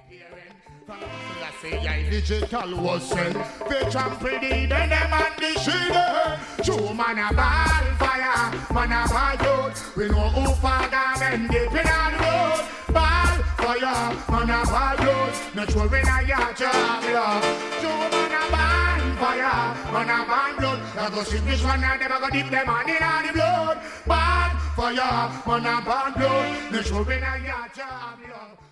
Digital was sent. They trample the then them and the shit. True man a ball fire, man a ball youth. We know who father men deep in the road. Ball fire, man a ball youth. Not sure when I got your love. True man a ball fire, man a ball blood. I go see this one and never go dip them on in the blood. Ball fire, man a ball blood. Not sure when I got your love.